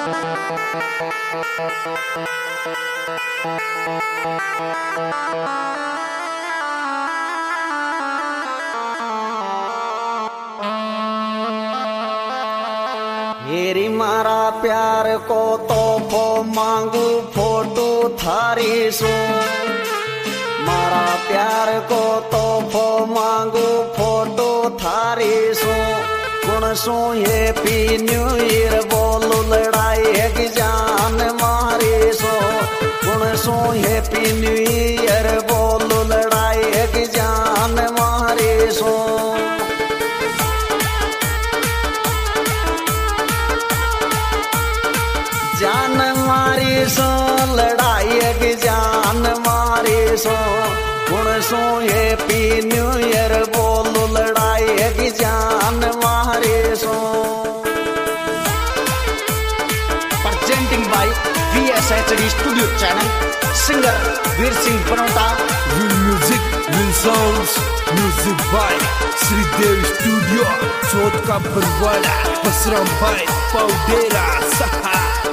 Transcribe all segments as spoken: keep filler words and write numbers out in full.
हेरी मारा प्यार को तोहफो मांगू फोटो थारी सो, मारा प्यार को तोहफो मांगू फोटो थारी सो। गुण सो हैप्पी न्यू ईयर बोलो लड़ाई है कि जान मारी सो। गुण सो हैप्पी न्यू ईयर बोलो लड़ाई है कि जान मारी सो। जान मारी सो लड़ाई की जान मारी सो। गुण सो हैप्पी न्यू ईयर बोलो लड़ाई की जान मारी सो। Presenting by V S H D Studio Channel, singer Veer Singh Panota. Will music, will sounds, music by Sri Dev Studio, Chot ka Barwada, Basram by Paudera Saha.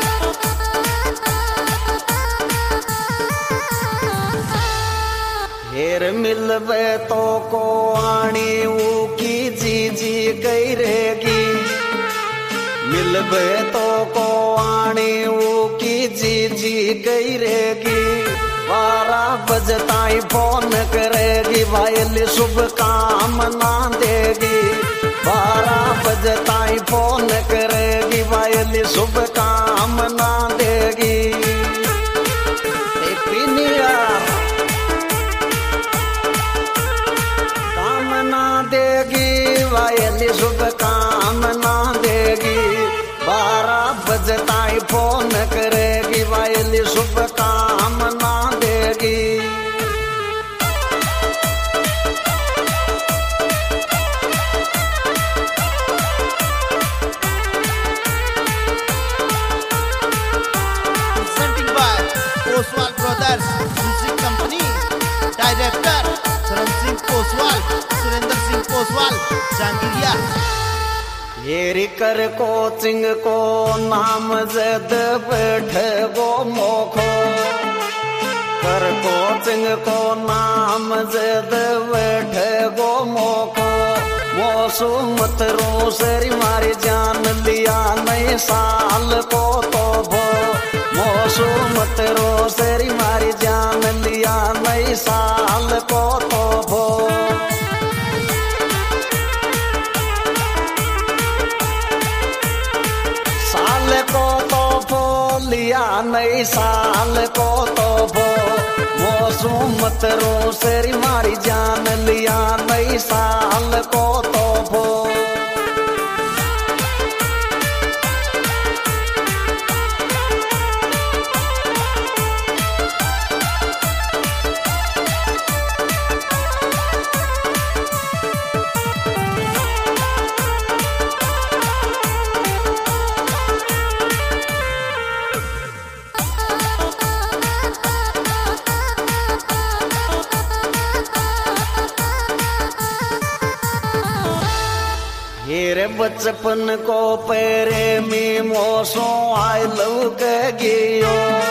हेर मिलवे तो को आनी ऊ की जी जी कई रहेगी। मिलवे तो को आनी ऊ की जी जी कई रहेगी। बारह बजे ताई फोन करेगी, वायल शुभकामना देगी। बारह बजे ताई फोन करेगी, वायल शुभकामना देगी। हैप्पी न्यू ईयर देगी, वायल शुभकामना देगी। बारह बजे ताई फोन करेगी, वायल शुभकामना देगी। Presenting by Oswal Brothers Music Company. Director Saran Singh Oswal, Surendra Singh Oswal, Jangiriya. हेरी कर कोचिंग को नाम जद बैठे गो मोखो। कर कोचिंग को नाम जद बैठे गो मोखो। मोसू मत रो सेरी मारी जान लिया नए साल को तो भो। मोसू मत रो सेरी मारी जान लिया नए साल को तो भो। साल को तो भो लिया नई साल को तो भो। मोसू मत रो सेरी मारी जान लिया नई साल को तो भो। हेरे बचपन को पेरे में मोसो आई लव के गियो।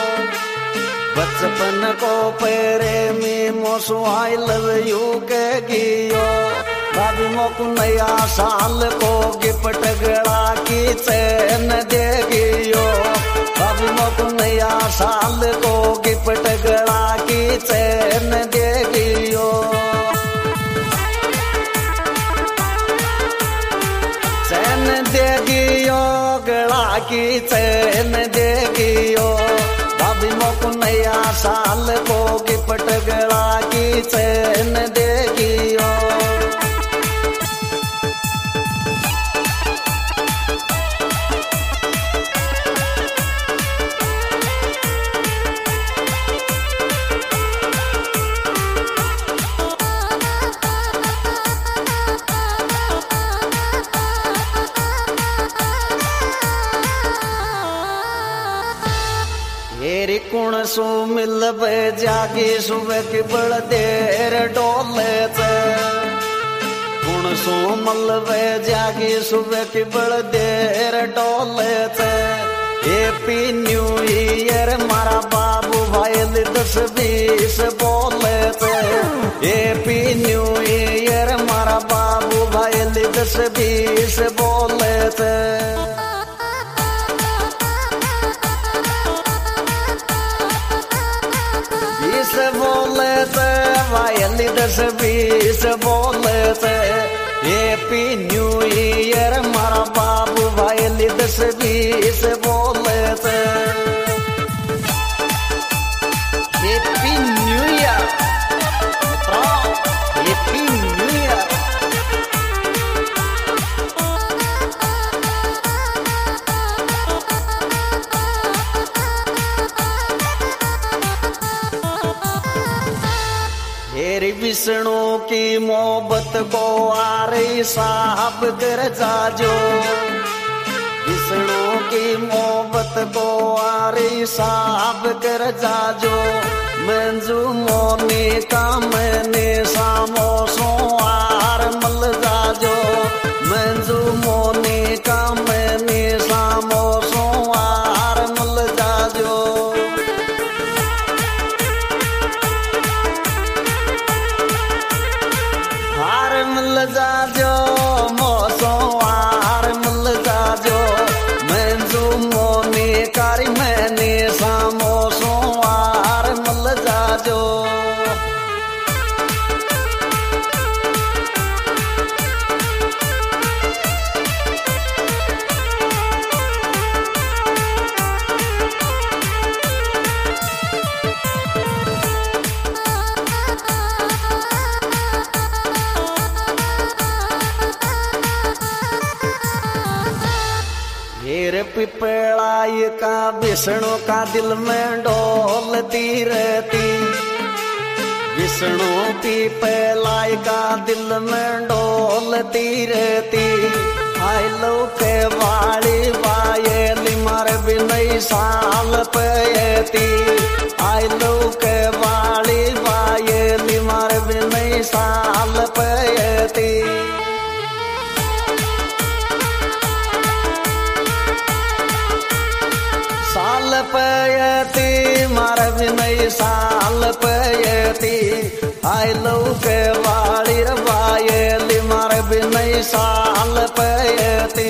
बचपन को पेरे में मोसो आई लव यू के गियो। भाभी मोकू नया साल को गिफ्ट गड़ा की चैन दे गियो। भाभी मोकू नया साल को गिफ्ट गड़ा की चैन दे गियो। चैन देगियो गड़ा की चैन देगियो। भाभी मोकू नया साल को गिफ्ट गड़ा की चैन देगियो। हेरी कुण सो मिलबे जागी सुबह की बड़ देर डोले चे। कुण सो मलबे जागी सुबह की बड़ देर डोले चे। हैप्पी न्यू ईयर मारा बाबू भाई दस बीस बोले थे हैप्पी न्यू ईयर मारा बाबू भाई दस बीस बोले थे बीस बोले थे भाई दस बीस बोले थे हैप्पी न्यू ईयर मारा बाबू भाई दस बीस बोले थे happy new year happy new year हेरी विष्णु की मोहब्बत को आ रही साहब कर जाजो विष्णु की मोहब्बत को आ रही साहब कर जाजो मंजू मोनी का मैंने सामो सो आर मल जाजो मंजू मोनी का मैंने सामो सो आर मल जाजो हार मिल जाजो मोसो हार मिल जाजो मंजू मोनी कारी मैंने सामोसो हार मिल जाजो हेर पिपड़ाई का विष्णु का दिल में डोलती रहती विष्णु पिपड़ाई का दिल में डोलती रहती आई लो के वाली वायली मार भी नई साल पयती आई लो के वाली वायली मार भी नई साल पयती साल पयती मार भी नई साल पयती आई लो के वाली रवायली मार भी नई साल पयती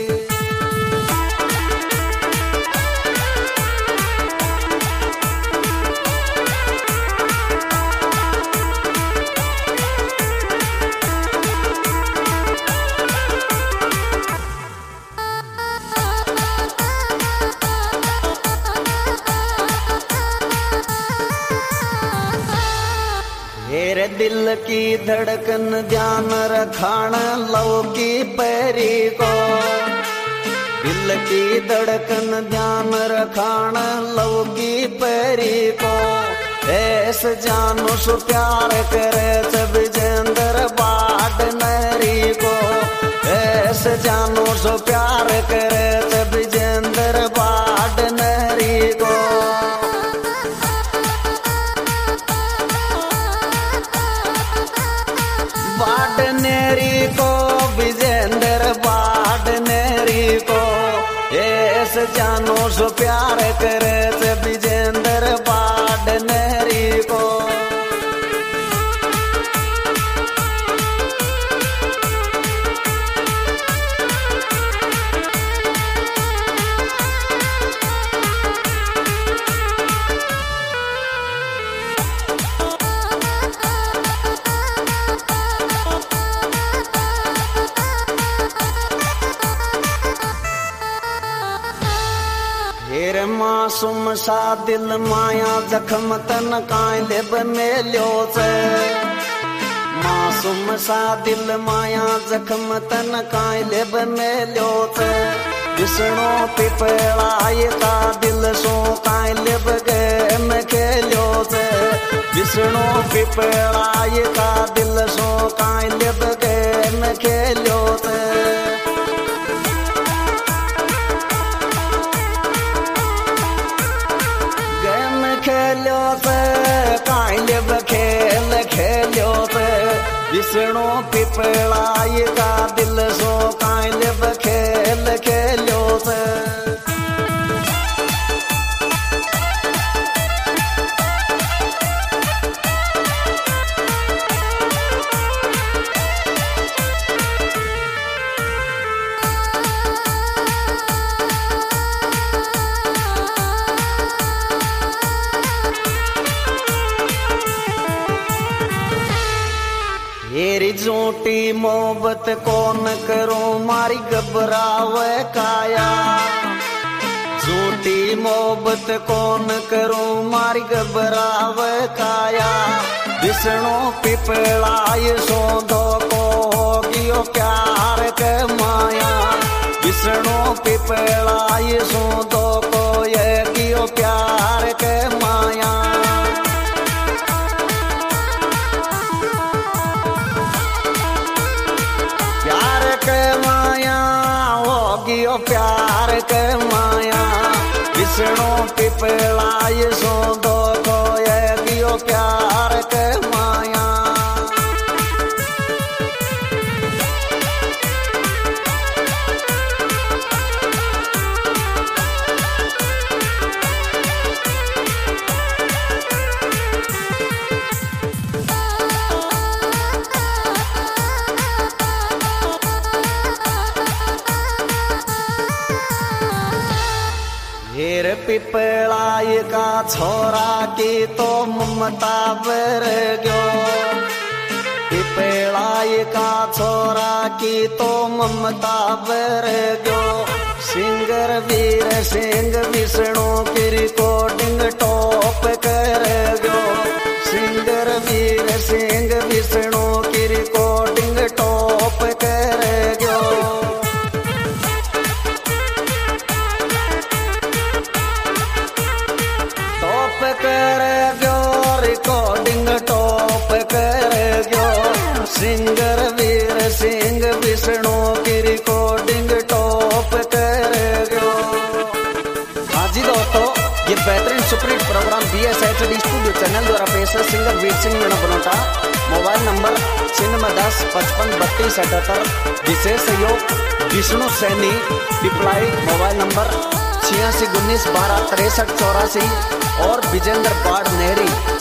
मेरे दिल की धड़कन ध्यान रखान लो की पैरी को दिल की धड़कन ध्यान रखान लो की पैरी को ऐसे जानो सो प्यार करे सब जेंदर बाट नरी को ऐसे जानो सो प्यार करे सब जेंदर बाट नरी को बाडनेरी को विजेंद्र बाडनेरी को ऐसे जानो सो प्यार करे से विजेंद्र बाडनेरी को मासूम सा दिल माया जख्म तन काय लेब मेल्यो से मासूम सा दिल माया जख्म तन काय लेब मेल्यो से विष्णु पिपड़ाई का दिल सो काय लेब गे में खेल्यो से विष्णु पिपड़ाई का दिल सो काय लेब गे में खेल्यो से खेल्यो से काइलेब खेल खेल्यो से विष्णु पिपड़ाई का दिल सो काइलेब खेल खेल्यो से झूठी मोहब्बत कौन करूं मारी घबरावे काया। झूठी मोहब्बत कौन करूं मारी घबरावे काया। विष्णु पिपलाय सौंदो को होगियो प्यार के माया। विष्णु पिपलाय सौंदो को ये गियो प्यार के माया। प्यार के माया होगियो प्यार के माया। विष्णु पिपलाय सौंदो को ये गियो प्यार के माया। हेर पिपलाय का छोरा की तो ममता बर गयो। पिपलाय का छोरा की तो ममता बर गयो। सिंगर वीर सिंह विष्णु की रिकॉर्डिंग टॉप कर गयो। सिंगर वीर सिंह विष्णु की रिकॉर्डिंग टॉप कर गयो। टॉप कर गयो रिकॉर्डिंग टॉप कर गयो। सिंगर वीर सिंह विष्णु की रिकॉर्डिंग टॉप कर गयो। हाँ जी दोस्तों, ये बेहतरीन super hit programme B S H D studio channel द्वारा पेश है। Singer Veer Singh Meena Banota. Mobile number छिन्नवे दस पचपन बत्तीस अठहत्तर। विशेष सहयोग विष्णु सैनी पिपलाई। मोबाइल नंबर छियासी उन्नीस बारह तिरसठ चौरासी और विजेंद्र बाढ़ नेहरी।